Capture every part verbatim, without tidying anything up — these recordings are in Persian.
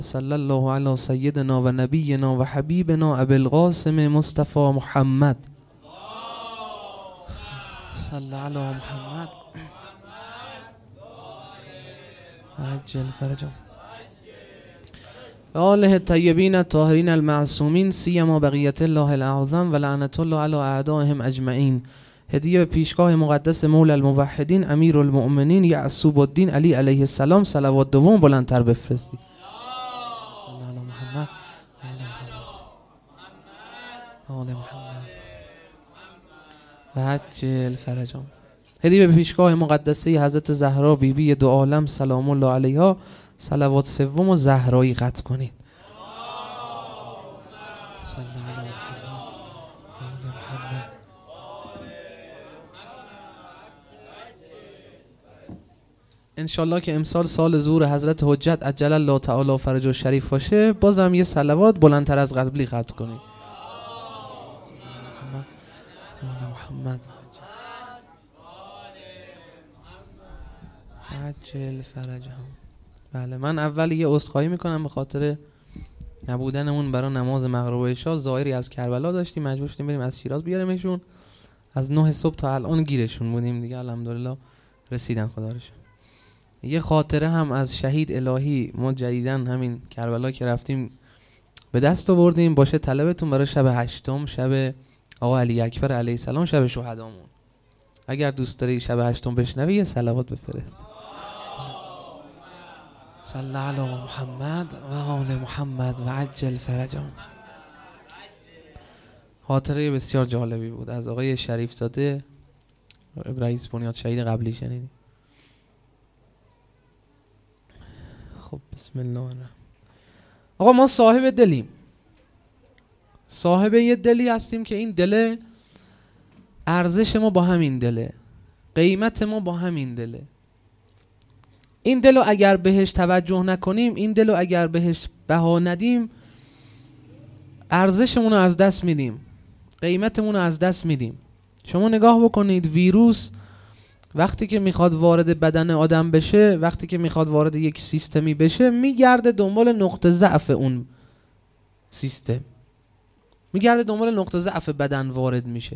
صلی الله علی سیدنا و نبینا و حبیبنا ابی القاسم مصطفی محمد صلی علی محمد عجل فرجهم و آله الطیبین الطاهرین المعصومین سیما بقیت الله الاعظم و لعنت الله علی اعدائهم اجمعین. هدیه به پیشگاه مقدس مولا الموحدین امیر المؤمنین یعصوب الدین علی علیه السلام صلوات دوم بلندتر بفرستی. صلی علی محمد آل محمد و عجل فرجهم. هدیه به پیشگاه مقدسه حضرت زهرا بیبی بی دو عالم سلام الله علیها صلوات سوم و زهرایی قطع کنید. صلی علی محمد آل محمد. انشالله که امسال سال ظهور حضرت حجت عجل الله تعالی فرجه شریف باشه، بازم یه صلوات بلندتر از قبلی قطع کنید. محمد عجل فرجهم. بله، من اول یه عذرخواهی میکنم به خاطر نبودنمون برای نماز مغرب و عشا. ظاهری از کربلا داشتیم، مجبور شدیم بریم از شیراز بیاریمشون. از نه صبح تا الان گیرشون بودیم دیگه، الحمدلله رسیدن خدا رو شکر. یه خاطره هم از شهید الهی ما جدیدن همین کربلا که رفتیم به دست آوردیم، باشه طلبتون برای شب هشتم، شب آقا علی اکبر علیه السلام، شب شهدامون. اگر دوست داری شب هشتم بشنوی یه صلوات بفرست. صلی علی محمد و آل محمد و عجل فرجهم. خاطره بسیار جالبی بود از آقای شریف زاده رئیس بنیاد شهید قبلی شنیدی. خب بسم الله الرحمن. آقا ما صاحب دلیم، صاحب یه دلی هستیم که این دل ارزش ما با همین دله، قیمت ما با همین دله. این دلو اگر بهش توجه نکنیم، این دلو اگر بهش بها ندیم، ارزشمون رو از دست میدیم، قیمتمون رو از دست میدیم. شما نگاه بکنید، ویروس وقتی که میخواد وارد بدن آدم بشه، وقتی که میخواد وارد یک سیستمی بشه، میگرده دنبال نقطه ضعف اون سیستم، میگرده دنبال نقطه ضعف بدن وارد میشه.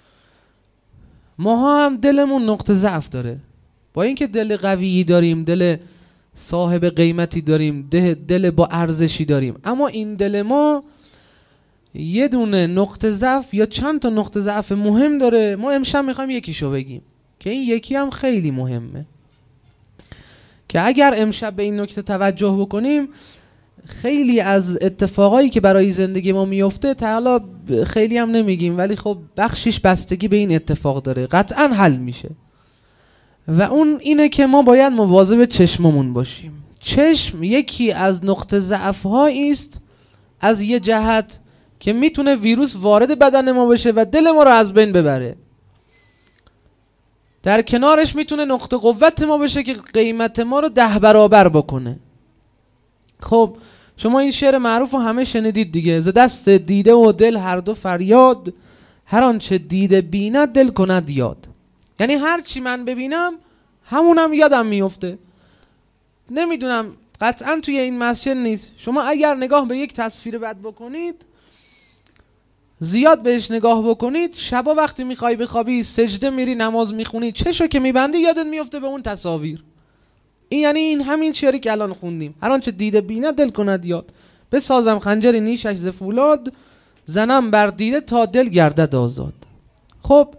ماها هم دلمون نقطه ضعف داره، با اینکه دل قویی داریم، دل صاحب قیمتی داریم، دل با ارزشی داریم، اما این دل ما یه دونه نقطه ضعف یا چند تا نقطه ضعف مهم داره. ما امشب میخوایم یکیشو بگیم که این یکی هم خیلی مهمه، که اگر امشب به این نکته توجه بکنیم، خیلی از اتفاقایی که برای زندگی ما میفته تا خیلی هم نمیگیم، ولی خب بخشش بستگی به این اتفاق داره، قطعا حل میشه. و اون اینه که ما باید مواظب چشممون باشیم. چشم یکی از نقطه ضعف‌هایی است از یه جهت که میتونه ویروس وارد بدن ما بشه و دل ما رو از بین ببره. در کنارش میتونه نقطه قوت ما بشه که قیمت ما رو ده برابر بکنه. خب شما این شعر معروف رو همه شنیدید دیگه، ز دست دیده و دل هر دو فریاد، هر آنچه دیده بیند دل کند یاد. یعنی هر چی من ببینم همونم یادم میفته. نمیدونم، قطعا توی این مسجد نیست، شما اگر نگاه به یک تصویر بد بکنید، زیاد بهش نگاه بکنید، شبا وقتی میخوای بخوابی، سجده میری، نماز میخونی، چشو که میبندی یادت میفته به اون تصاویر. این یعنی این همین شعری که الان خوندیم، هر آنچه دیده بیند دل کند یاد، بسازم خنجر نیشش ز فولاد، زنم بر دیده تا دل گردد آزاد. خب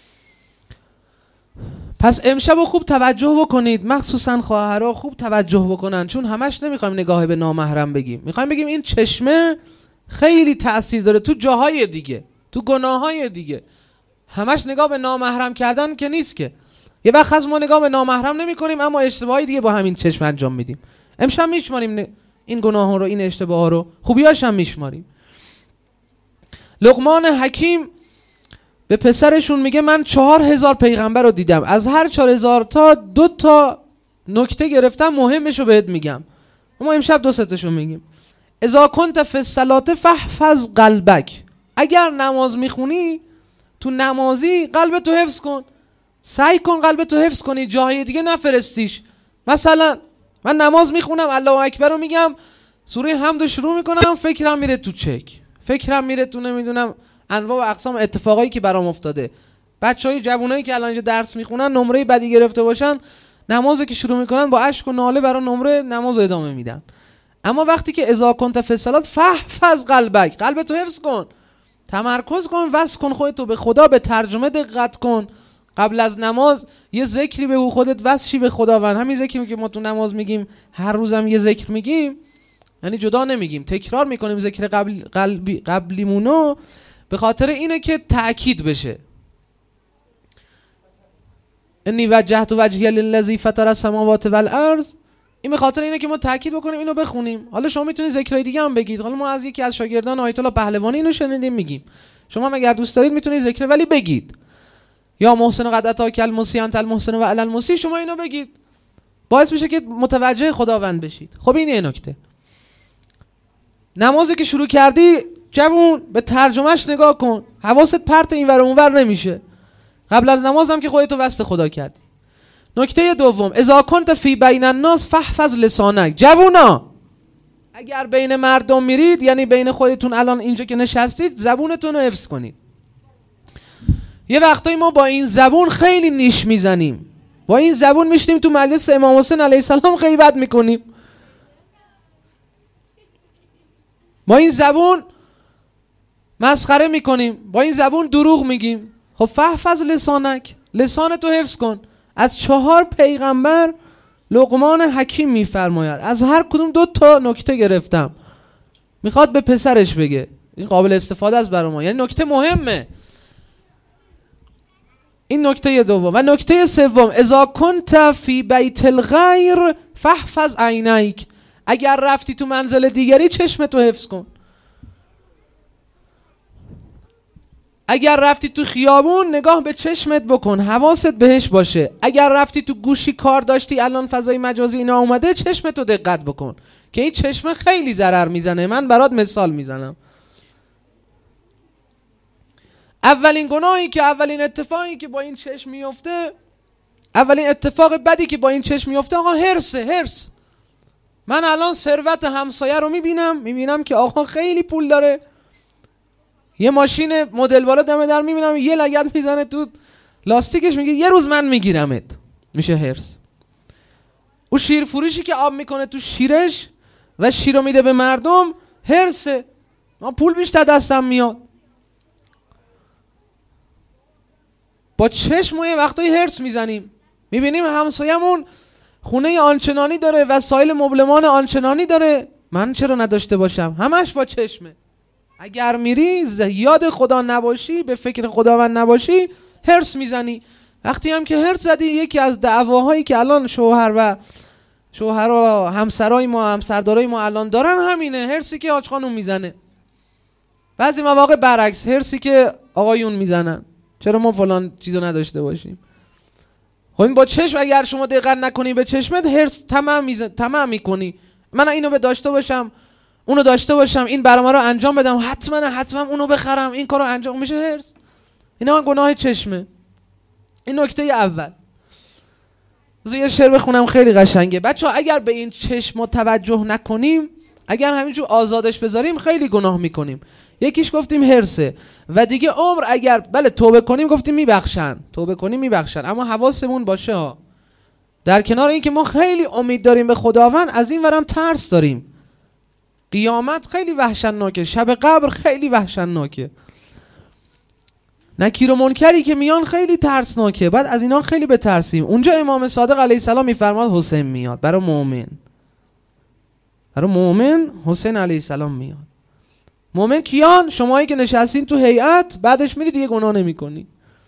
پس امشب خوب توجه بکنید، مخصوصا خواهرها خوب توجه بکنن، چون همش نمیخوایم نگاه به نامحرم بگیم، میخوایم بگیم این چشمه خیلی تأثیر داره تو جاهای دیگه، تو گناههای دیگه. همش نگاه به نامحرم کردن که نیست که. یه وقت از ما نگاه به نامحرم نمی کنیم اما اشتباهی دیگه با همین چشم انجام میدیم. امشب میشماریم این گناهها رو، این اشتباهها رو، خوبیاش هم میشماریم. لقمان حکیم به پسرشون میگه من چهار هزار پیغمبر رو دیدم، از هر چهار هزار تا دو تا نکته گرفتم، مهمش رو بهت میگم. ما امشب دو ستاشو میگیم. اذا کنت فی الصلاة فاحفظ قلبک، اگر نماز میخونی تو نمازی قلبتو حفظ کن، سعی کن قلبتو حفظ کنی، جاهای دیگه نفرستیش. مثلا من نماز میخونم الله اکبر رو میگم، سوره حمد شروع میکنم، فکرم میره تو چک، فکرم میره تو نمیدونم انواع و اقسام اتفاقایی که برام افتاده. بچهای جوونایی که الان اینجا درس میخونن نمره بدی گرفته باشن، نمازی که شروع میکنن با اشک و ناله برای نمره نماز ادامه میدن. اما وقتی که اذا کنت فی الصلاه فاحفظ قلبک، قلبتو حفظ کن، تمرکز کن، وصل کن خودتو به خدا، به ترجمه دقت کن. قبل از نماز یه ذکری به خودت وصل شی به خداوند. همین ذکری که ما تو نماز میگیم، هر روزم یه ذکر میگیم، یعنی جدا نمیگیم، تکرار میکنیم ذکر قبل قلبی قبلیمونو، به خاطر اینه که تأکید بشه. انی وجهت وجهی للذی فطر السماوات والارض، این به خاطر اینه که ما تاکید بکنیم اینو بخونیم. حالا شما میتونید ذکرای دیگه هم بگید. حالا ما از یکی از شاگردان آیت الله پهلوانی اینو شنیدیم میگیم. شما هم اگر دوست دارید میتونید ذکر ولی بگید. یا محسن قد اتاک المسی انت المحسن و علی المسی، شما اینو بگید. باعث میشه که متوجه خداوند بشید. خب این یه نکته. نمازی که شروع کردی جوون به ترجمهش نگاه کن. حواست پرت اینور و اونور نمیشه. قبل از نماز هم که خودتو وسط خدا کردی. نکته دوم، اذا کنت فی بین الناس فاحفظ لسانک. جوونا اگر بین مردم میرید، یعنی بین خودتون الان اینجا که نشستید، زبونتون رو حفظ کنید. یه وقتایی ما با این زبون خیلی نیش میزنیم، با این زبون میشتیم تو مجلس امام حسین علیه السلام غیبت میکنیم، با این زبون مسخره میکنیم، با این زبون دروغ میگیم. خب فاحفظ لسانک، لسانتو حفظ کن. از چهار پیغمبر لقمان حکیم میفرماید، از هر کدوم دو تا نکته گرفتم، میخواد به پسرش بگه. این قابل استفاده است برای ما، یعنی نکته مهمه. این نکته دوم. و نکته سوم، اذا کنت فی بیت الغیر فاحفظ عینیک. اگر رفتی تو منزل دیگری چشمتو حفظ کن. اگر رفتی تو خیابون نگاه به چشمت بکن، حواست بهش باشه. اگر رفتی تو گوشی کار داشتی، الان فضای مجازی اینا اومده، چشمتو دقت بکن که این چشم خیلی ضرر میزنه. من برات مثال میزنم. اولین گناهی که اولین اتفاقی که با این چشم میفته، اولین اتفاق بدی که با این چشم میفته آقا هرسه. هرس. من الان ثروت همسایه رو میبینم، میبینم که آقا خیلی پول داره، یه ماشین مدل بالا دم در میبینم، یه لگد میزنه تو لاستیکش، میگه یه روز من میگیرمت. میشه هرس. او شیر فروشی که آب میکنه تو شیرش و شیر رو میده به مردم، هرسه. ما پول بیشتر دستم میاد. با چشم ما یه وقتایی هرس میزنیم، میبینیم همسایمون خونه آنچنانی داره، وسایل مبلمان آنچنانی داره، من چرا نداشته باشم؟ همش با چشمه. اگر میری یاد خدا نباشی، به فکر خداوند نباشی، هرس میزنی. وقتی هم که هرس زدی، یکی از دعواهایی که الان شوهر و شوهر و همسرای ما، همسردارای ما الان دارن همینه، هرسی که حاج خانوم میزنه. بعضی مواقع برعکس، هرسی که آقایون میزنن، چرا ما فلان چیزو نداشته باشیم. خب این با چشم اگر شما دقت نکنی به چشمت، هرس تمام میزن، تمام میکنی. من اینو به داشته باشم، اونو داشته باشم، این برنامه رو انجام بدم، حتما حتما اونو بخرم، این کارو انجام، میشه هرس. اینا من گناه چشمه. این نکته اول. بذار یه شعر بخونم خیلی قشنگه. بچه‌ها اگر به این چشم توجه نکنیم، اگر همینجور آزادش بذاریم، خیلی گناه میکنیم. یکیش گفتیم هرسه، و دیگه عمر اگر بله توبه کنیم گفتیم میبخشن، توبه کنیم میبخشن، اما حواسمون باشه ها. در کنار این که ما خیلی امید داریم به خداوند، از این ورم ترس داریم. قیامت خیلی وحشتناکه، شب قبر خیلی وحشتناکه، نکیر و منکری که میان خیلی ترسناکه. بعد از اینا خیلی بترسیم. اونجا امام صادق علیه السلام میفرماد حسین میاد برای مؤمن، برای مؤمن حسین علیه السلام میاد. مؤمن کیان؟ شمایی که نشستین تو هیئت، بعدش میری دیگه گناه نمی کنی،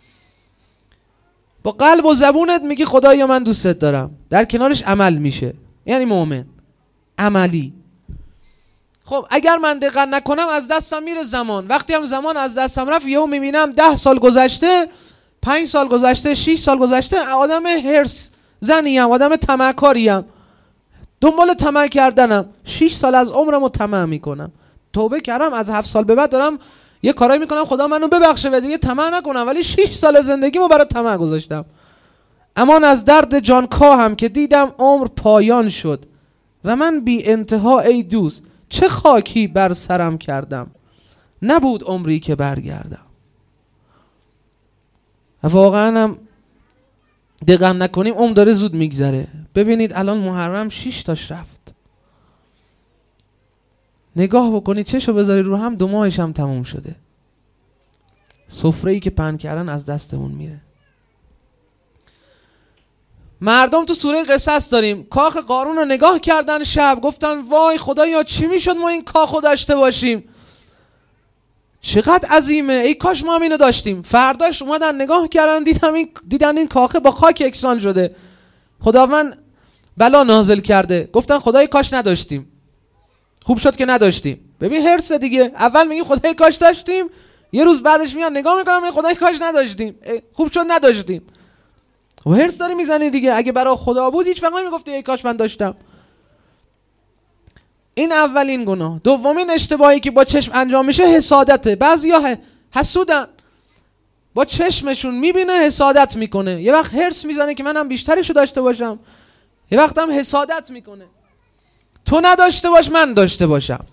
با قلب و زبونت میگی خدایا من دوستت دارم، در کنارش عمل میشه، یعنی مؤمن عملی. خب اگر من دقت نکنم از دستم میره زمان. وقتی هم زمان از دستم رفت، یهو میبینم ده سال گذشته، پنج سال گذشته، شش سال گذشته، آدم هرس زنیم، آدم طمعکاریم، دنبال طمع کردنم، شش سال از عمرمو طمع میکنم. توبه کردم، از هفت سال به بعد دارم یه کارایی میکنم خدا منو ببخشه و دیگه طمع نکنم، ولی شش سال زندگیمو برای طمع گذاشتم. امان از درد جان کاهم که دیدم عمر پایان شد و من بی انتها ای دوست. چه خاکی بر سرم کردم، نبود عمری که برگردم. واقعا هم دقت نکنیم عمر داره زود میگذره. ببینید الان محرم شش تاش رفت، نگاه بکنید چشو بذاری رو هم، دو ماهش هم تموم شده. سفره‌ای که پهن کردن از دستمون میره. مردم تو سوره قصص داریم کاخ قارون رو نگاه کردن شب، گفتن وای خدایا چی میشد ما این کاخو داشته باشیم، چقدر عظیمه، ای کاش ما اینو داشتیم. فرداش اومدن نگاه کردن دیدن این دیدن این کاخه با خاک یکسان شده، خداوند بلا نازل کرده. گفتن خدای کاش نداشتیم، خوب شد که نداشتیم. ببین هرس دیگه، اول میگیم خدای کاش داشتیم، یه روز بعدش میان نگاه میکنم میگن خدای کاش نداشتیم، خوب شد نداشتیم. و هرس داری میزنی دیگه. اگه برای خدا بود هیچ وقت نمیگفتی ای کاش من داشتم. این اولین گناه. دومین اشتباهی که با چشم انجام میشه حسادته. بعضیا حسودن، با چشمشون میبینه حسادت میکنه. یه وقت هرس میزنه که منم بیشترشو داشته باشم، یه وقت هم حسادت میکنه تو نداشته باش من داشته باشم.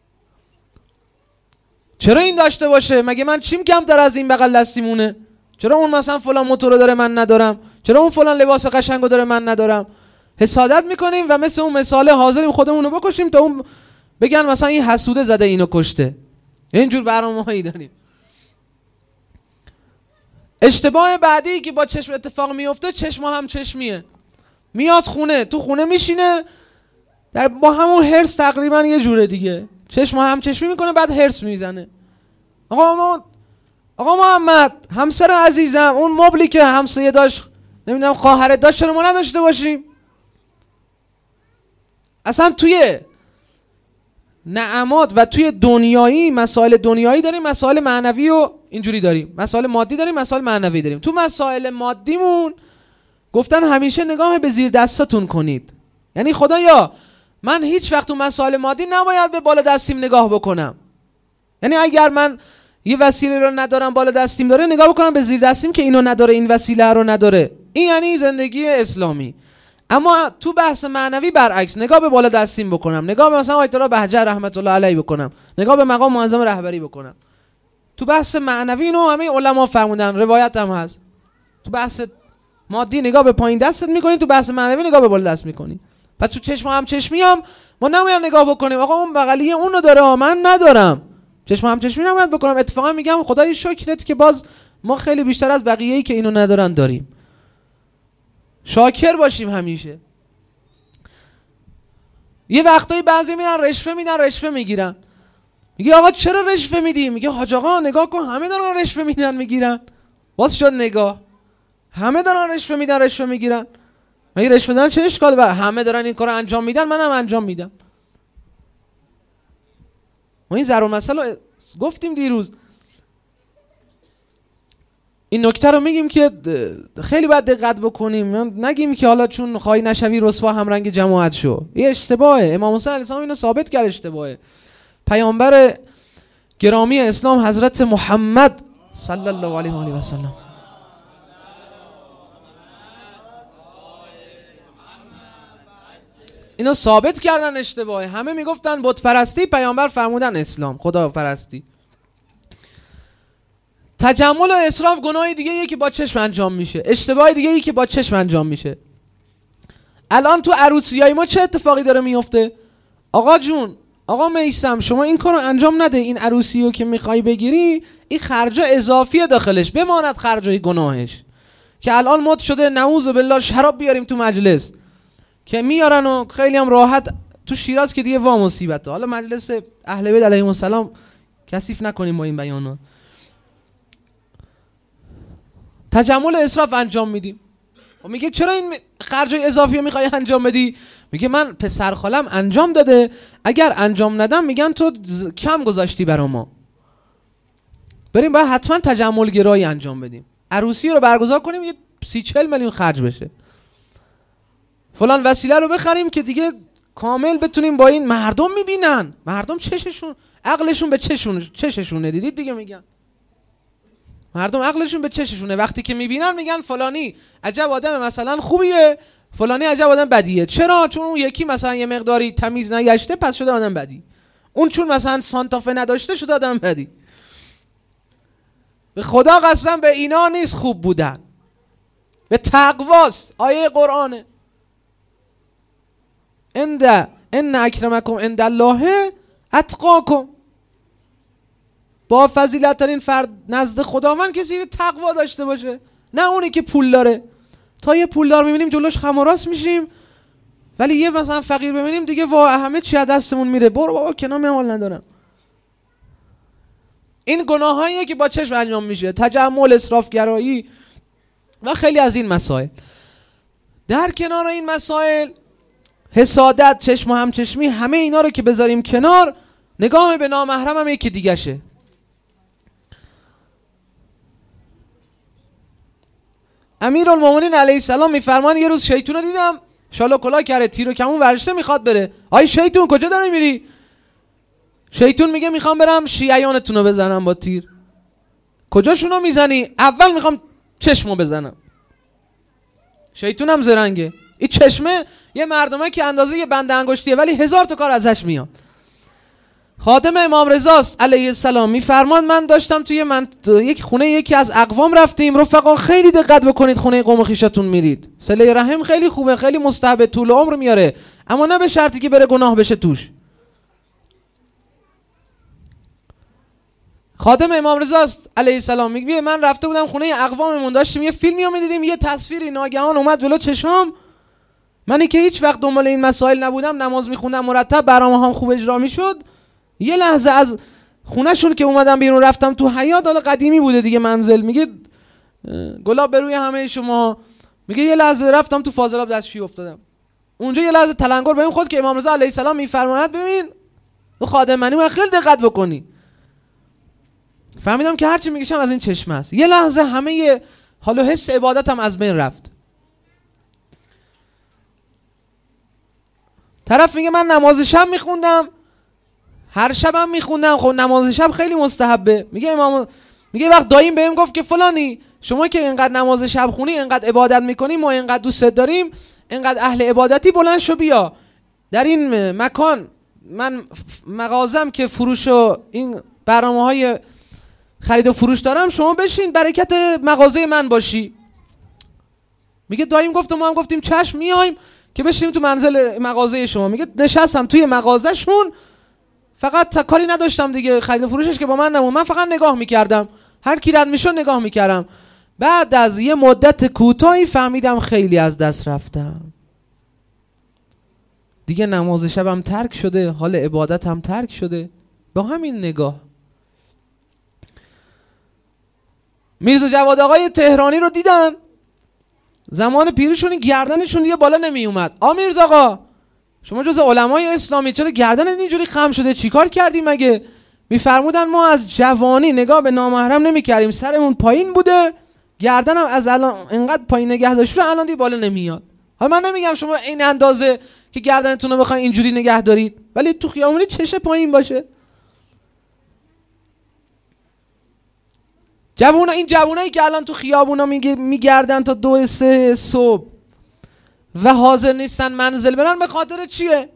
چرا این داشته باشه؟ مگه من چیم کمتر از این بغل دستیمونه؟ چرا اون مثلا فلان موتور داره من ندارم؟ چرا اون فلان لباس قشنگو داره من ندارم؟ حسادت میکنیم و مثل اون مثاله حاضریم خودمونو بکشیم تا اون بگن مثلا این حسوده زده اینو کشته. اینجور برنامه‌هایی داریم. اشتباه بعدی که با چشم اتفاق میفته، چشم هم چشمیه. میاد خونه، تو خونه میشینه در با همون هرس تقریبا یه جوره دیگه، چشم هم چشمی میکنه بعد هرس میزنه. آقا ما آقا محمد همسر عزیزم، اون مبلی که همسایه داشت نمیدونم خواهرت داشت چرا ما نداشته باشیم؟ اصلا توی نعمات و توی دنیایی مسائل دنیایی داریم، مسائل معنوی و اینجوری داریم، مسائل مادی داریم، مسائل معنوی داریم. تو مسائل مادیمون گفتن همیشه نگاه به زیر دستاتون کنید. یعنی خدایا من هیچ وقت تو مسائل مادی نباید به بالا دستیم نگاه بکنم. یعنی اگر من یه وسیله رو ندارم بالا دستیم داره، نگاه بکنم به زیر دستیم که اینو نداره، این وسیله رو نداره. این یعنی زندگی اسلامی. اما تو بحث معنوی برعکس، نگاه به بالا دستیم بکنم، نگاه به مثلا آیت الله بهجت رحمت الله علیه بکنم، نگاه به مقام معظم رهبری بکنم. تو بحث معنوی اینو همه علما فرمودن، روایت هم هست. تو بحث مادی نگاه به پایین دستت میکنی، تو بحث معنوی نگاه به بالا دست میکنی. پس تو چشم هم چشمی هم ما نباید نگاه بکنیم آقا اون بغلیه اونو داره من ندارم، چشم هم چشمی نباید بکنم. اتفاقا میگم خدای شکرت که باز ما خیلی بیشتر از بقیه‌ای که اینو ندارن داریم. شاکر باشیم همیشه. یه وقتایی بعضی میرن رشوه میدن، رشوه میگیرن. میگه آقا چرا رشوه میدی؟ میگه حاج آقا نگاه کن همه دارن رشوه میدن میگیرن. باز شد نگاه، همه دارن رشوه میدن رشوه میگیرن. مگه رشوه دادن چه اشکالی؟ و همه دارن این کارو انجام میدن منم انجام میدم. ما این ضرب المثل گفتیم دیروز. این نکته رو میگیم که خیلی باید دقت بکنیم، نگیم که حالا چون خواهی نشوی رسوا هم رنگ جماعت شو. این اشتباهه. امام حسین علیه السلام اینو ثابت کرد اشتباهه. پیامبر گرامی اسلام حضرت محمد صلی الله علیه و آله و سلم اینو ثابت کردن اشتباهه. همه میگفتن بت پرستی، پیامبر فرمودن اسلام، خدا پرستی. تجمل و اسراف گناه دیگه ای که با چشم انجام میشه، اشتباه دیگه ای که با چشم انجام میشه. الان تو عروسیای ما چه اتفاقی داره میفته؟ آقا جون، آقا میثم شما این کارو انجام نده، این عروسیو که میخوای بگیری این خرجا اضافیه داخلش، بماند خرجای گناهش. که الان مد شده نعوذ بالله شراب بیاریم تو مجلس که میارن و خیلی هم راحت. تو شیراز که دیگه وا مصیبته. حالا مجلس اهل بیت علیهم السلام کثیف نکنیم با این بیانات. تجمل اسراف انجام میدیم. و میگه چرا این خرجای اضافی رو میخوای انجام بدی؟ میگه من پسر خالم انجام داده، اگر انجام ندم میگن تو کم گذاشتی برا ما. بریم باید حتما تجمل گرایی انجام بدیم، عروسی رو برگزار کنیم یه سی چل میلیون خرج بشه، فلان وسیله رو بخریم که دیگه کامل بتونیم با این مردم میبینن. مردم چششون عقلشون به چششون چششونه. دیدید دیگه میگن مردم عقلشون به چششونه. وقتی که میبینن میگن فلانی عجب آدم مثلا خوبیه، فلانی عجب آدم بدیه. چرا؟ چون اون یکی مثلا یه مقداری تمیز نگشته پس شده آدم بدی. اون چون مثلا سانتافه نداشته شد آدم بدی. به خدا قسم به اینا نیست خوب بودن، به تقواست. آیه قرآنه اند ان اکرمکم عند الله اتقاکم. با فضیلت ترین فرد نزد خداوند کسی که تقوا داشته باشه، نه اونی که پول داره. تا یه پولدار میبینیم جلوش خم و راست میشیم، ولی یه مثلا فقیر ببینیم دیگه وا همه چی از دستمون میره، برو بابا کنار من حال ندارم. این گناهاییه که با چشم انجام میشه، تجمل، اسرافگرایی و خیلی از این مسائل. در کنار این مسائل حسادت، چشم و همچشمی، همه اینا رو که بذاریم کنار، نگاه به نامحرم هم یکی دیگه شه. امیرالمومنین علیه السلام میفرمان یه روز شیطون رو دیدم شالا کلا کرده، تیر و کمون ورشته میخواد بره. آی شیطون کجا داری میری؟ شیطون میگه میخوام برم شیعیانتون رو بزنم با تیر. کجاشونو میزنی؟ اول میخوام چشمو بزنم. شیطون هم زرنگه، این چشمه یه مردمه که اندازه یه بند انگشتیه ولی هزار تا کار ازش میاد. خادم امام رضاست علیه السلام میفرمان من داشتم توی من یک خونه یکی از اقوام رفتیم، رفقا خیلی دقت بکنید خونه قوم خویشتون میرید، صله رحم خیلی خوبه، خیلی مستحب، طول عمر میاره، اما نه به شرطی که بره گناه بشه توش. خادم امام رضاست علیه السلام میگه من رفته بودم خونه اقواممون، داشتیم یه فیلمی رو میدیدیم، یه تصویری ناگهان اومد جلو چشام، منی که هیچ وقت دنبال این مسائل نبودم، نماز میخوندم مرتب، برنامه‌هام خوب اجرا میشد، یه لحظه از خونهشون که اومدم بیرون رفتم تو حیاط، حالا قدیمی بوده دیگه منزل، میگه گلاب به روی همه شما، میگه یه لحظه رفتم تو فاضلاب دستشویی افتادم، اونجا یه لحظه تلنگر بهم خورد که امام رضا علیه السلام میفرماید ببین تو خادم منی و خیلی دقت بکنی. فهمیدم که هرچی میگشم از این چشم است. یه لحظه همه حال و حس عبادتم از بین رفت. طرف میگه من نماز شب میخوندم، هر شبم میخوندم، خب نماز شب خیلی مستحبه. میگه امام میگه وقت داییم بهم گفت که فلانی شما که اینقدر نماز شب خونی، اینقدر عبادت میکنی، ما اینقدر دوست داریم، اینقدر اهل عبادتی، بلند شو بیا در این مکان، من مغازم که فروش و این برنامه‌های خرید و فروش دارم، شما بشین برکت مغازه من باشی. میگه داییم گفت ما هم گفتیم چشم میایم که بشینیم تو منزل مغازه شما. میگه نشستم توی مغازه شون، فقط تا کاری نداشتم دیگه، خرید و فروشش که با من نمون، من فقط نگاه میکردم، هر کی رد میشد نگاه میکردم. بعد از یه مدت کوتاهی فهمیدم خیلی از دست رفتم دیگه، نماز شبم ترک شده، حال عبادت هم ترک شده با همین نگاه. میرزا جواد آقای تهرانی رو دیدن زمان پیریشون گردنشون دیگه بالا نمی اومد. آ میرزا آقا شما جز علمای اسلامی، چرا گردن اینجوری خم شده، چیکار کردی مگه؟ میفرمودن ما از جوانی نگاه به نامحرم نمی کردیم، سرمون پایین بوده، گردنم از الان انقدر پایین نگه داشته الان دیگه بالا نمیاد. حالا من نمیگم شما این اندازه که گردنتون رو بخواید اینجوری نگه دارید، ولی تو خیابونی چشه پایین باشه. جوونا، این جوونایی که الان تو خیابونا میگردن تا دو سه صبح و حاضر نیستن منزل برن، به خاطر چیه؟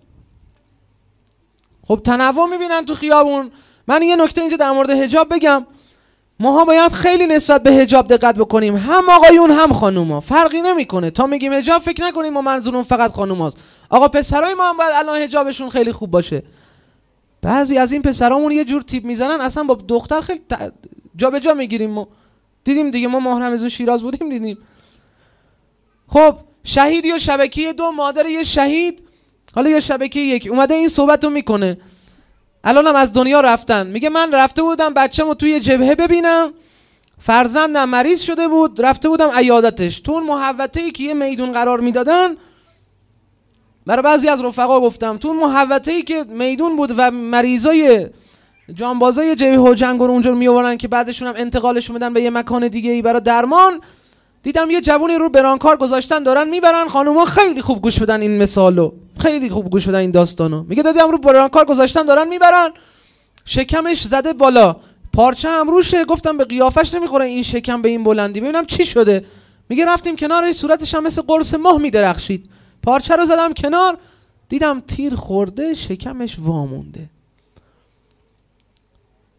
خب تنوع میبینن تو خیابون. من یه نکته اینجا در مورد حجاب بگم، ماها باید خیلی نسبت به حجاب دقت بکنیم، هم آقایون هم خانوما، فرقی نمیکنه. تا میگیم حجاب فکر نکنیم ما منظورمون فقط خانوماست. آقا پسرای ما هم باید الان حجابشون خیلی خوب باشه. بعضی از این پسرامون یه جور تیپ میزنن اصلا با دختر خیلی جا به جا میگیریم. ما دیدیم دیگه، ما محرم شیراز بودیم دیدیم. خب شهیدی و شبکه دو، مادر یه شهید، حالا یه شبکه یک، اومده این صحبتو میکنه، الانم از دنیا رفتن. میگه من رفته بودم بچه‌مو توی جبهه ببینم، فرزندم مریض شده بود، رفته بودم عیادتش. تو اون محوطه‌ای که یه میدون قرار میدادن، برای بعضی از رفقا گفتم، تو اون محوطه‌ای که میدون بود و مریضای جانبازای جبهه و جنگ رو اونجا میآورن که بعدشون هم انتقالش میدن به یه مکان دیگه ای برای درمان، دیدم یه جوونی رو برانکار گذاشتن دارن میبرن. خانوما خیلی خوب گوش بدن این مثالو، خیلی خوب گوش بدن این داستانو. میگه دیدم رو برانکار گذاشتن دارن میبرن، شکمش زده بالا، پارچه هم روشه. گفتم به قیافش نمیخوره این شکم به این بلندی، ببینم چی شده. میگه رفتیم کنارش، صورتش هم مثل قرص ماه میدرخشید، پارچه رو زدم کنار، دیدم تیر خورده، شکمش وامونده.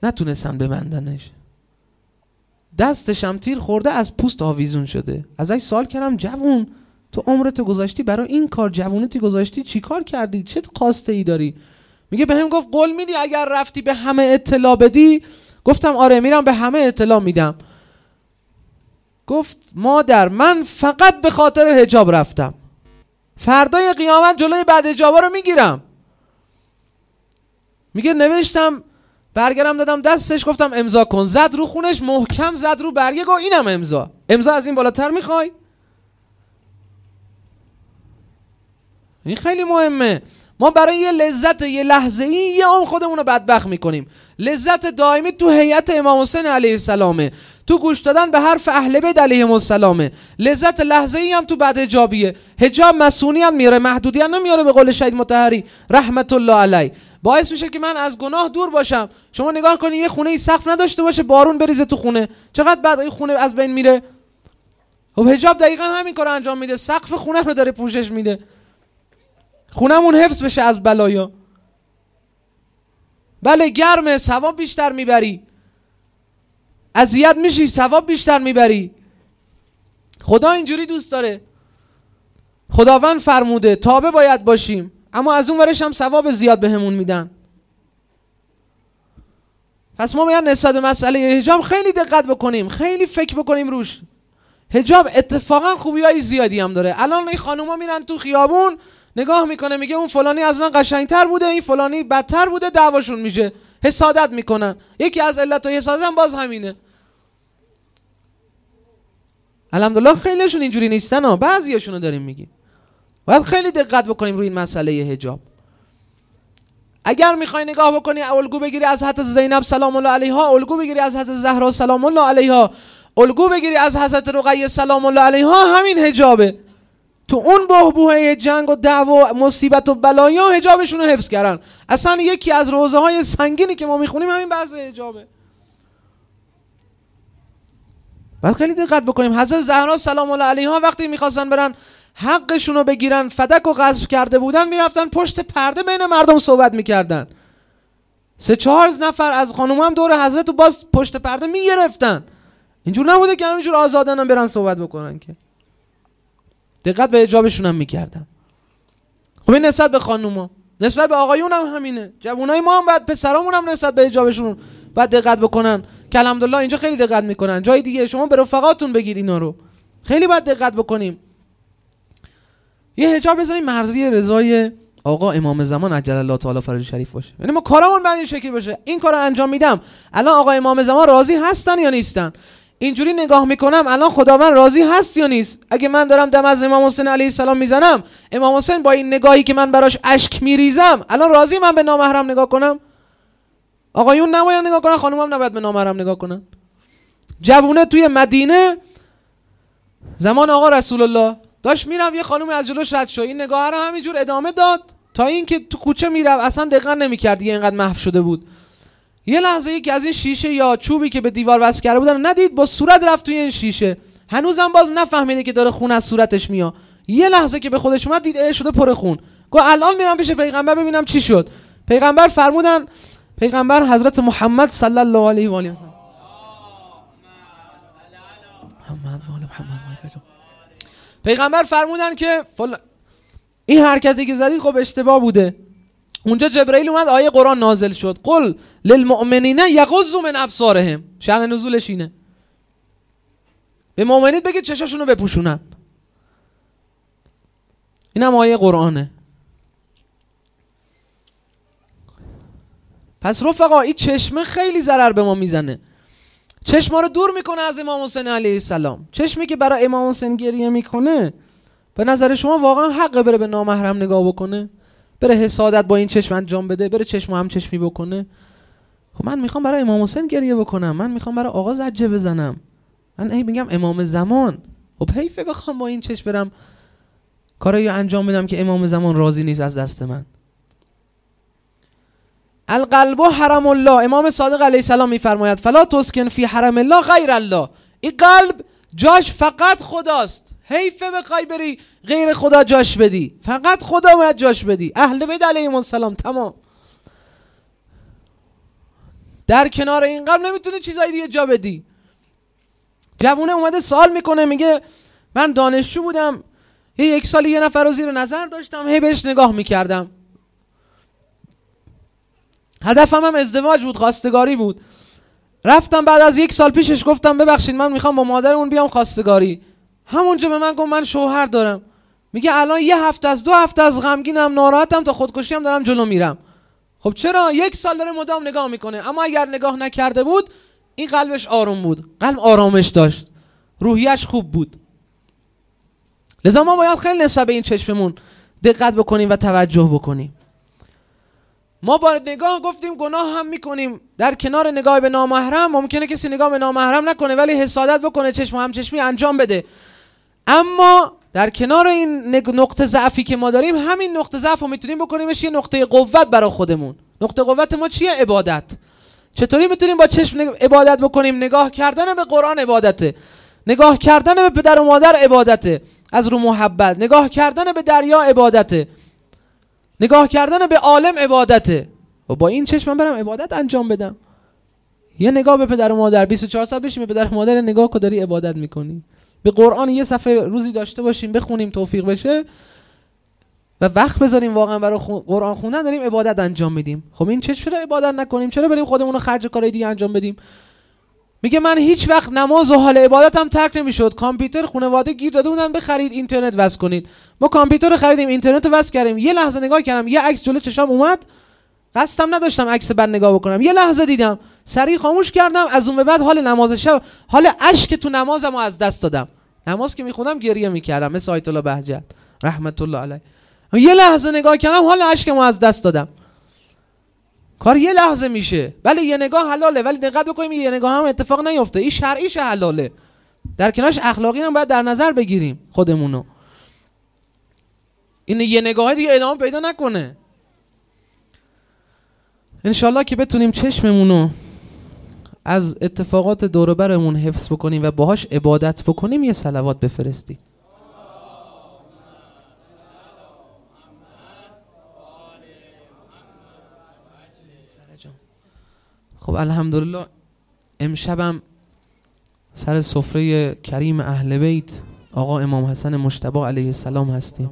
نتونستن ببندنش. دستش هم تیر خورده، از پوست آویزون شده. ازش سوال کردم جوون تو عمرتو گذاشتی برای این کار، جوونتی گذاشتی چی کار کردی، چه خواسته ای داری؟ میگه بهم گفت قول میدی اگر رفتی به همه اطلاع بدی؟ گفتم آره میرم به همه اطلاع میدم. گفت مادر من فقط به خاطر حجاب رفتم، فردای قیامت جلوی بد حجابا رو میگیرم. میگه نوشتم برگرم دادم دستش، گفتم امضا کن. زد رو خونش محکم، زد رو برگه، گفت اینم امضا. امضا از این بالاتر میخوای؟ این خیلی مهمه. ما برای یه لذت یه لحظه ای یه عمر خودمون رو بدبخت میکنیم. لذت دائمی تو هیئت امام حسین علیه السلامه، تو گوش دادن به حرف اهل بیت علیهم السلامه. لذت لحظه ای هم تو بد حجابیه. حجاب مسئولیت میاره، محدودیت نمیاره. به قول شهید مطهری رحمت الله علیه باعث میشه که من از گناه دور باشم. شما نگاه کنید یه خونه ای سقف نداشته باشه، بارون بریزه تو خونه، چقدر بعد این خونه از بین میره. خب حجاب دقیقاً همین کارو انجام میده، سقف خونه رو داره پوشش میده، خونمون حفظ بشه از بلایا. بله گرمه، ثواب بیشتر میبری. اذیت میشی، ثواب بیشتر میبری. خدا اینجوری دوست داره. خداوند فرموده تابع باید باشیم، اما از اون ورش هم ثواب زیاد بهمون میدن. پس ما باید نسبت به مسئله حجاب خیلی دقت بکنیم، خیلی فکر بکنیم روش. حجاب اتفاقا خوبیای زیادی هم داره. الان این خانوما میرن تو خیابون، نگاه میکنه میگه اون فلانی از من قشنگتر بوده، این فلانی بدتر بوده، دعواشون میشه، حسادت میکنن. یکی از علتهای حسادت هم باز همینه. الحمدلله خیلیشون اینجوری نیستن ها، بعضیاشونو داریم میگیم. باید خیلی دقت بکنیم روی این مسئله حجاب. اگر میخوای نگاه بکنی الگو بگیری از حضرت زینب سلام الله علیها، الگو بگیری از حضرت زهرا سلام الله علیها، الگو بگیری از حضرت رقیه سلام الله علیها، همین حجابه. تو اون بحبوحه جنگ و دعوا و مصیبت و بلایا حجابشون رو حفظ کردن. اصلا یکی از روزه های سنگینی که ما میخونیم همین بحث حجابه. باید خیلی دقت بکنیم. حضرت زهرا سلام الله علیها وقتی میخواستن برن حقشون رو بگیرن، فدک و غصب کرده بودن، میرفتن پشت پرده بین مردم صحبت میکردن. سه چهار نفر از خانوم هم دور حضرت و باز پشت پرده میگرفتن. اینجور نبوده که همینجور آزادن هم برن صحبت بکنن، که دقت به حجابشون هم میکردن. خب این نسبت به خانوما. نسبت به آقایون هم همینه. جوانای ما هم باید، پسرامون هم نسبت به حجابشون باید دقت بکنن، که الحمدلله اینجا خیلی دقت میکنن. جای دیگه شما به رفقاتون بگید اینا رو. خیلی باید دقت بکنیم. یه حجاب بزنیم مرضی رضای آقا امام زمان عجل الله تعالی فرج شریف باشه. یعنی ما کارامون بعد این شکلی باشه. این کارو انجام میدم، الان آقا امام زمان راضی هستن یا نیستن؟ اینجوری نگاه میکنم الان خداوند راضی هست یا نیست؟ اگه من دارم دم از امام حسین علیه السلام میزنم، امام حسین با این نگاهی که من براش اشک میریزم الان راضی من به نامحرم نگاه کنم؟ آقایون نباید نگاه کنن، خانومام نباید به نامحرم نگاه کنن. جوونه توی مدینه زمان آقا رسول الله داشت میرم، یه خانومی از جلوش رد شد، این نگاه رو همینجور ادامه داد تا اینکه تو کوچه میرفت، اصلا دقت نمیکرد دیگه اینقدر محو شده بود. یه لحظه یکی از این شیشه یا چوبی که به دیوار وصل کرده بودن ندید، با صورت رفت توی این شیشه. هنوزم باز نفهمیده که داره خون از صورتش میاد. یه لحظه که به خودش اومد دید اه شده پر خون. گفت الان میرم پیش پیغمبر ببینم چی شد. پیغمبر فرمودن، پیغمبر حضرت محمد صلی الله علیه و آله و سلم، محمد و آل محمد، پیغمبر فرمودن که فل... این حرکتی که زدی خب اشتباه بوده. اونجا جبرئیل اومد، آیه قرآن نازل شد، قل للمؤمنین یغضوا من ابصارهم. شأن نزولش اینه، به مؤمنین بگید چشاشونو بپوشونن. اینم آیه قرآنه. پس رفقا این چشمه خیلی ضرر به ما میزنه. چشم رو دور میکنه از امام حسین علیه السلام. چشمی که برای امام حسین گریه میکنه، به نظر شما واقعا حقه بره به نامحرم نگاه بکنه؟ بره حسادت با این چشم انجام بده؟ بره چشم هم چشمی بکنه؟ خب من میخوام برای امام حسین گریه بکنم، من میخوام برای آقا زجه بزنم، من ای میگم امام زمان. خب حیفه بخوام با این چشم برم کارایی انجام بدم که امام زمان راضی نیست از دست من. القلب حرم الله. امام صادق علیه السلام میفرماید فلا تسکن فی حرم الله غیر الله. این قلب جاش فقط خداست. حیفه بخوای بری غیر خدا جاش بدی، فقط خدا باید جاش بدی. اهل بیت علیهم السلام تمام. در کنار این قلب نمیتونی چیزای دیگه جا بدی. جوونه اومده سوال میکنه، میگه من دانشجو بودم، یه یک سالی یه نفر رو زیر نظر داشتم، هی بهش نگاه میکردم، هدفم هم ازدواج بود، خواستگاری بود. رفتم بعد از یک سال پیشش گفتم ببخشید من میخوام با مادرمون بیام خواستگاری. همونجا به من گفت من شوهر دارم. میگه الان یه هفته از دو هفته از غمگینم، ناراحتم، تا خودکشی هم دارم جلو میرم. خب چرا؟ یک سال داره مدام نگاه میکنه. اما اگر نگاه نکرده بود این قلبش آروم بود، قلب آرامش داشت، روحیش خوب بود. لذا ما باید خیلی نسبت به این چشممون دقت بکنیم و توجه بکنیم. ما با نگاه گفتیم گناه هم میکنیم. در کنار نگاه به نامحرم ممکنه کسی نگاه به نامحرم نکنه ولی حسادت بکنه، چشم هم چشمی انجام بده. اما در کنار این نقطه ضعفی که ما داریم، همین نقطه ضعف رو میتونیم بکنیمش یه نقطه قوت برای خودمون. نقطه قوت ما چیه؟ عبادت. چطوری میتونیم با چشم عبادت بکنیم؟ نگاه کردن به قرآن عبادته، نگاه کردن به پدر و مادر عبادته از رو محبت، نگاه کردن به دریا عبادته، نگاه کردن به عالم عبادته. و با این چشم من برم عبادت انجام بدم. یه نگاه به پدر و مادر، بیست و چهار ساعت بشیم به پدر و مادر نگاه که داری عبادت میکنی. به قرآن یه صفحه روزی داشته باشیم بخونیم، توفیق بشه و وقت بذاریم واقعا برای قرآن خوندن، داریم عبادت انجام میدیم. خب این چه چرا عبادت نکنیم؟ چرا بریم خودمون رو خرج کارهای دیگه انجام بدیم؟ میگه من هیچ وقت نماز و حال عبادتم ترک نمیشد. کامپیوتر خانواده گیر داده بودن بخرید اینترنت وصل کنید. ما کامپیوتر رو خریدیم، اینترنت رو وصل کردیم. یه لحظه نگاه کردم، یه عکس جلو چشام اومد، قصدم نداشتم عکس بعد نگاه بکنم، یه لحظه دیدم، سریع خاموش کردم. از اون به بعد حال نماز شب، حال اشک تو نمازمو از دست دادم. نماز که میخوندم گریه میکردم مثل آیت الله بهجت رحمت الله علیه. یه لحظه نگاه کردم حال اشکمو از دست دادم. کار یه لحظه میشه، ولی یه نگاه حلاله. ولی دقت بکنیم یه نگاه هم اتفاق نیفته، این شرعیش حلاله. در کنارش اخلاقی هم باید در نظر بگیریم خودمونو. این یه نگاه دیگه ادامه پیدا نکنه. انشالله که بتونیم چشممونو از اتفاقات دور و برمون حفظ بکنیم و باهاش عبادت بکنیم. یه صلوات بفرستی. خب الحمدلله امشبم سر سفره کریم اهل بیت آقا امام حسن مجتبی علیه السلام هستیم.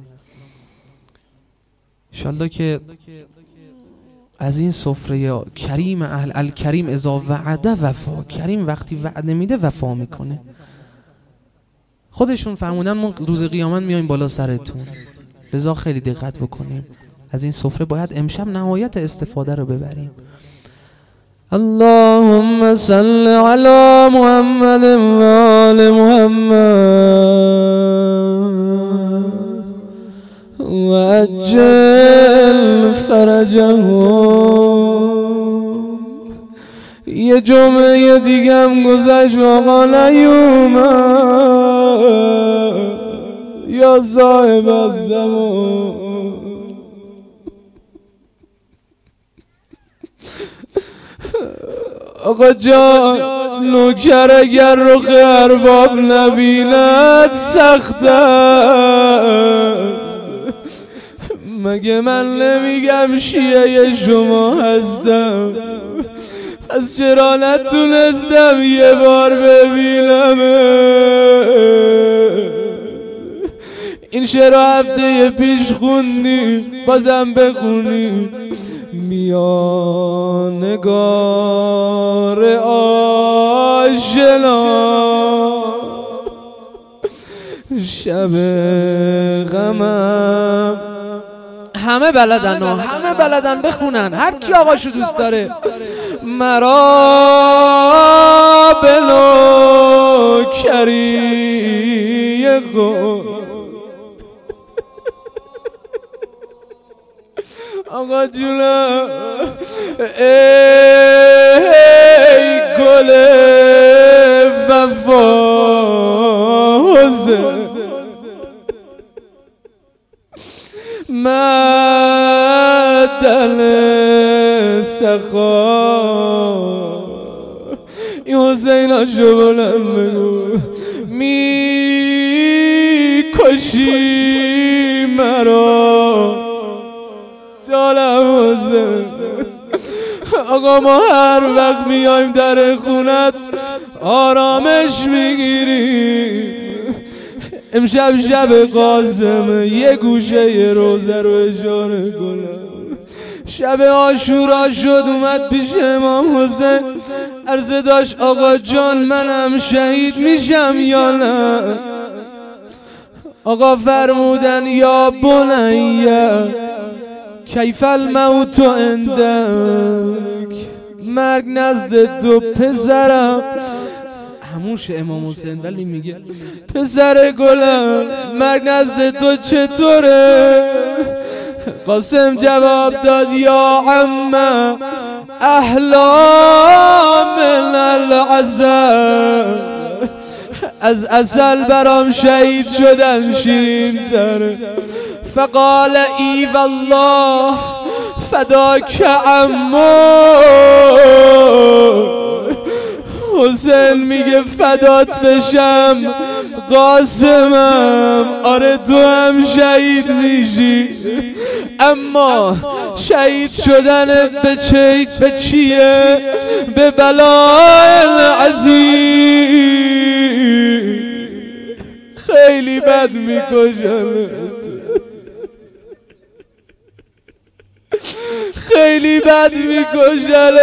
انشالله که از این سفره کریم اهل الکریم اذا وعده وفا، کریم وقتی وعده میده وفا میکنه. خودشون فرمودن ما روز قیامت میایم بالا سرتون. لذا خیلی دقت بکنیم، از این سفره باید امشب نهایت استفاده رو ببریم. اللهم صل علی محمد و آل محمد و عجل فرجهم. یه جمعه دیگه هم گذشت آقا نیومد یا صاحب الزمان. آقا جان نوکر اگر رخ ارباب نبیند سخت است. مگه من نمیگم شیعه شما هستم؟ پس چرا نتونستم یه بار ببینم؟ این شعر هفته پیش خوندی، بازم بخونی. میانگار آشنا شب غمم. همه بلدن و همه بلدن بخونن، هر کی آقاشو دوست داره. مرا به نوکری خود آقا جونم ای گل وفا مدل سخا. این حسین ها شبالم بگو می کشی مرا جالم حسین. آقا ما هر وقت میایم در خونت آرامش میگیریم. امشب شب قاسمه یه گوشه یه روزه رو اشاره کنم. شب عاشورا شد اومد پیش امام حسین عرضه داشت آقا جان منم شهید میشم یا نه؟ آقا فرمودن یا بنیه کیف الموت عندک، مرگ نزد تو پسرم. هموش امام حسین ولی میگه پسر گلم مرگ نزد تو چطوره؟ قاسم جواب داد یا عمه احلا من العسل، از عسل برام شهید شدن شیرین تره. فقال ای والله فداک عمو، حسین میگه فدات بشم قاسمم، آره تو هم شهید میشی، اما شهید شدنت به چه به چیه؟ به بلای عظیم، خیلی بد میکشنت، خیلی بد میکشنت.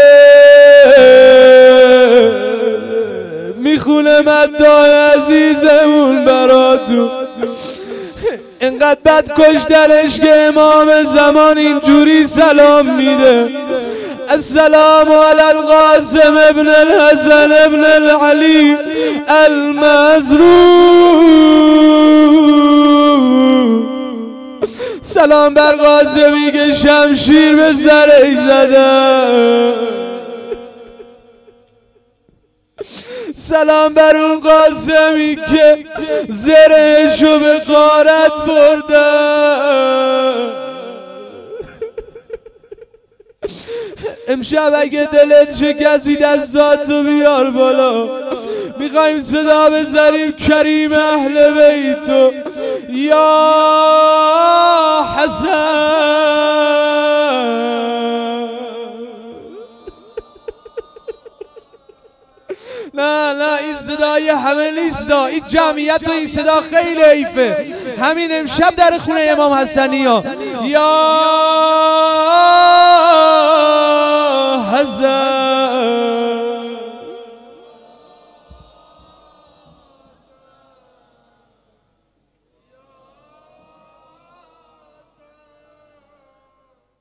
میخونه مدای عزیزمون براتون، اینقدر بد کشتنش که امام زمان اینجوری سلام میده: السلام علی القاسم ابن الحسن ابن العلی المظلوم. سلام بر قاسمی که شمشیر به سرش زده، سلام بر اون قاسمی که زرهشو به غارت برده. امشب اگه دلت شکستی دستاتو بیار بالا، میخوایم صدا بزنیم کریم اهل بیتو یا حسن. نه نه این صدای همه نیست، این جمعیت و این صدا خیلی حیفه. همین امشب در خونه امام حسنی ها یا